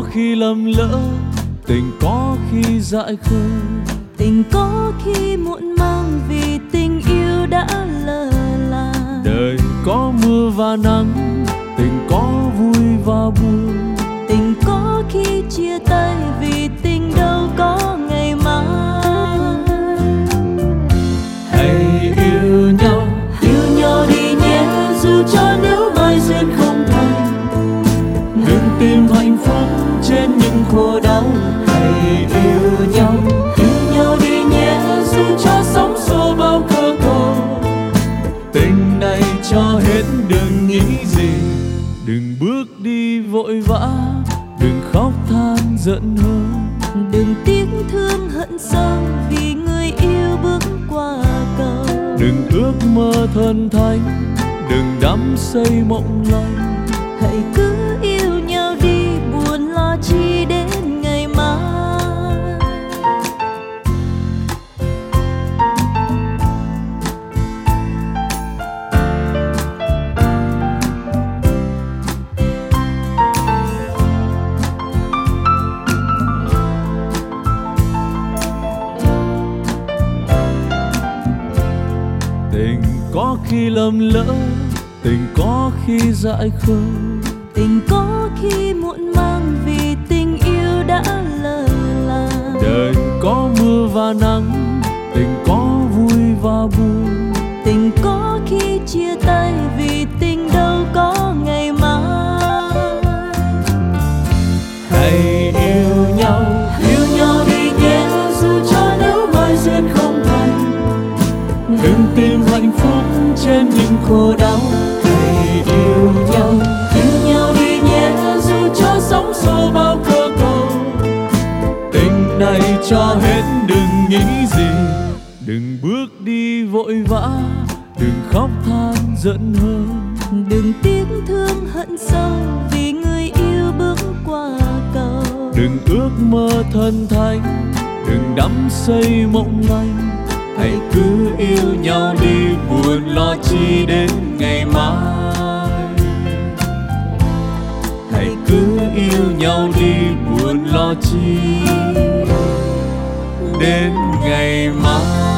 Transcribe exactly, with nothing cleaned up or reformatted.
khi lầm lỡ, tình có khi dại khờ, tình có khi muộn màng vì tình yêu đã lờ là. Đời có mưa và nắng, tình có vui và buồn, tình có khi chia tay vì tình đâu có ngày mai. Hãy yêu nhau, yêu nhau đi nhé, dù cho nếu mai duyên không thành. đừng tìm hạnh phúc trên những khổ đau. hãy yêu nhau, Yêu nhau đi nhé, dù cho sóng xô bao cơ cầu. tình này cho hết đừng nghĩ gì, đừng bước đi vội vã, đừng khóc than giận hờn, Đừng tiếc thương hận sâu vì người yêu bước qua cầu. đừng ước mơ thân thánh, đừng đắm say mộng lành. Hãy cứ yêu nhau đi, buồn lo chi đến ngày mai. Tình có khi lầm lỡ, tình có khi dại khờ, Tình có khi muộn màng vì tình yêu đã lờ là. đời có mưa và nắng, tình có vui và buồn, Tình có khi chia tay vì tình đâu có ngày mai. hãy yêu nhau, Yêu nhau đi nhé, dù cho nếu mai duyên không thành. đừng tìm hạnh phúc trên những khổ đau. hãy yêu nhau, Yêu nhau đi nhé, dù cho sóng xô bao cơ cầu. tình này cho hết đừng nghĩ gì, đừng bước đi vội vã, đừng khóc than giận hờn, Đừng tiếc thương hận sâu vì người yêu bước qua cầu. đừng ước mơ thân thánh, đừng đắm say mộng lành. Hãy cứ yêu nhau đi, buồn lo chi đến ngày mai. Hãy cứ yêu nhau đi, buồn lo chi đến ngày mai.